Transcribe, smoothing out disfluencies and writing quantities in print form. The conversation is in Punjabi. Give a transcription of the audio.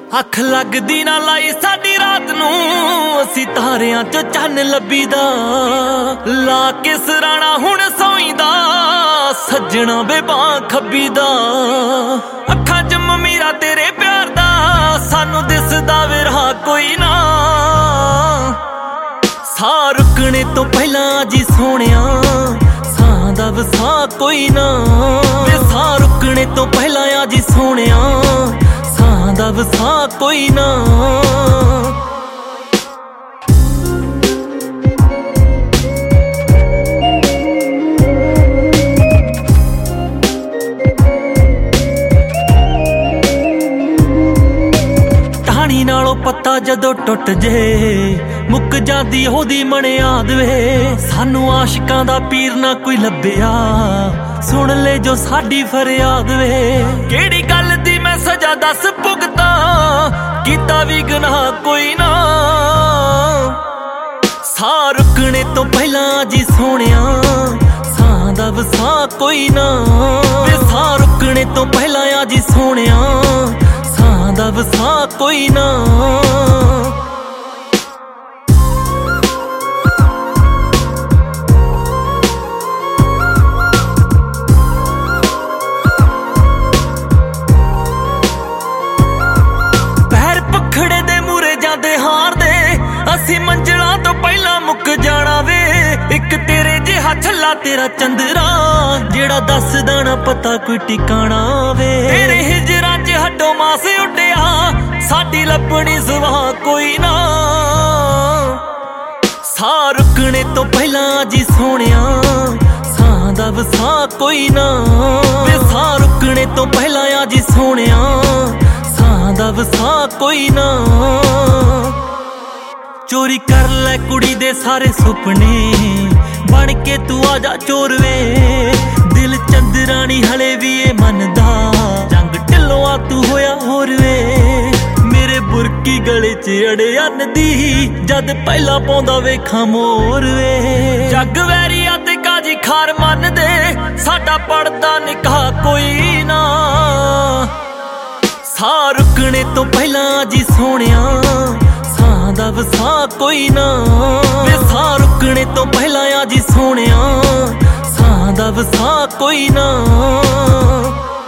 ਅੱਖ ਲੱਗਦੀ ਨਾ ਲਾਈ ਸਾਡੀ ਰਾਤ ਨੂੰ, ਅਸੀਂ ਤਾਰਿਆਂ ਚੋਂ ਚੰਨ ਲੱਭੀਦਾ। ਲਾ ਕੇ ਸਰਾਣਾ ਹੁਣ ਸੌਂਈਦਾ, ਸੱਜਣਾ ਬੇਬਾਂ ਖੱਬੀਦਾ। ਅੱਖਾਂ 'ਚ ਮਮੀਰਾ ਤੇਰੇ ਪਿਆਰ ਦਾ, ਸਾਨੂੰ ਦਿਸਦਾ ਵਿਰਹਾ ਕੋਈ ਨਾ। ਸਾਹ ਰੁਕਣੇ ਤੋਂ ਪਹਿਲਾਂ ਜੀ ਸੋਹਣਿਆ, ਸਾਹ ਦਾ ਵਸਾ ਕੋਈ ਨਾ। ਤੇ ਸਾਹ ਰੁਕਣੇ ਤੋਂ ਪਹਿਲਾਂ ਆ ਜੀ ਸੋਹਣਿਆ, ਸਾਹ ਦਾ ਵਸਾ ਕੋਈ ਨਾ। ਟਾਹਣੀ ਨਾਲੋਂ ਪੱਤਾ ਜਦੋਂ ਟੁੱਟ ਜੇ, ਮੁੱਕ ਜਾਂਦੀ ਉਹਦੀ ਮਣਿਆਦ ਵੇ। ਸਾਨੂੰ ਆਸ਼ਿਕਾਂ ਦਾ ਪੀਰ ਨਾ ਕੋਈ ਲੱਭਿਆ, ਸੁਣ ਲੈ ਜੋ ਸਾਡੀ ਫਰਿਆਦ ਵੇ। ਕਿਹੜੀ ਗੱਲ ਦੀ ਮੈਂ ਸਜ਼ਾ ਦੱਸ ਭੁਗਤਾਂ, ਕੀਤਾ ਵੀ ਗੁਨਾਹ ਕੋਈ ਨਾ। ਸਾਹ ਰੁਕਣੇ ਤੋਂ ਪਹਿਲਾਂ ਜੀ ਸੋਹਣਿਆ, ਸਾਹ ਦਾ ਵਸਾ ਕੋਈ ਨਾ। ਵੇ ਸਾਹ ਰੁਕਣੇ ਤੋਂ ਪਹਿਲਾਂ ਆ ਜੀ ਸੋਹਣਿਆ, ਸਾਹ ਦਾ ਵਸਾ ਕੋਈ ਨਾ। ਖੜੇ ਦੇ ਮੂਰੇ ਜਾਂਦੇ ਹਾਰਦੇ, ਅਸੀਂ ਮੰਜ਼ਲਾਂ ਤੋਂ ਪਹਿਲਾਂ ਮੁੱਕ ਜਾਣਾ ਵੇ। ਇੱਕ ਤੇਰੇ ਜਿਹਾ ਛੱਲਾ ਤੇਰਾ ਚੰਦਰਾ, ਜਿਹੜਾ ਦੱਸਦਾ ਨਾ ਪਤਾ ਕੋਈ ਟਿਕਾਣਾ ਵੇ। ਤੇਰੇ ਹਿਜਰਾਂ 'ਚ ਹੱਡੋ ਮਾਸ ਉੱਡਿਆ, ਸਾਡੀ ਲੱਭਣੀ ਸੁਆਹ ਕੋਈ ਨਾ। ਸਾਹ ਰੁਕਣੇ ਤੋਂ ਪਹਿਲਾਂ ਜੀ ਸੋਹਣਿਆ, ਸਾਹ ਦਾ ਵਸਾ ਕੋਈ ਨਾ। ਵੇ ਸਾਹ ਰੁਕਣੇ ਤੋਂ ਪਹਿਲਾਂ ਆ ਜੀ ਸੋਹਣਿਆ, ਸਾਹ ਦਾ ਵਸਾ ਕੋਈ ਨਾ। ਚੋਰੀ ਕਰ ਲੈ ਕੁੜੀ ਦੇ ਸਾਰੇ ਸੁਪਨੇ, ਬਣ ਕੇ ਤੂੰ ਆ ਜਾ ਚੋਰ ਵੇ। ਦਿਲ ਚੰਦਰਾਣੀ ਹਲੇ ਵੀ ਇਹ ਮੰਨਦਾ, ਜੰਗ ਢਿੱਲੋਂ ਆ ਤੂੰ ਹੋਇਆ ਹੋਰ ਵੇ। ਮੇਰੇ ਬੁਰਕੀ ਗਲੇ 'ਚ ਅੜਿਆਨ ਦੀ, ਜਦ ਪਹਿਲਾਂ ਪਾਉਂਦਾ ਵੇਖਾਂ ਮੋਰ ਵੇ। ਜੱਗ ਵੈਰੀਆ ਤੇ ਕਾਜੀ ਖਾਰ ਮੰਨਦੇ, ਸਾਡਾ ਪੜਦਾ ਨਿਕਾਹ ਕੋਈ ਨਾ। ਸਾਹ ਰੁਕਣੇ ਤੋਂ ਪਹਿਲਾਂ ਜੀ ਸੋਹਣਿਆ, ਸਾਹ ਦਾ ਵਸਾ ਕੋਈ ਨਾ। ਵੇ ਸਾਹ ਰੁਕਣੇ ਤੋਂ ਪਹਿਲਾਂ ਆ ਜੀ ਸੋਹਣਿਆ, ਸਾਹ ਦਾ ਵਸਾ ਕੋਈ ਨਾ।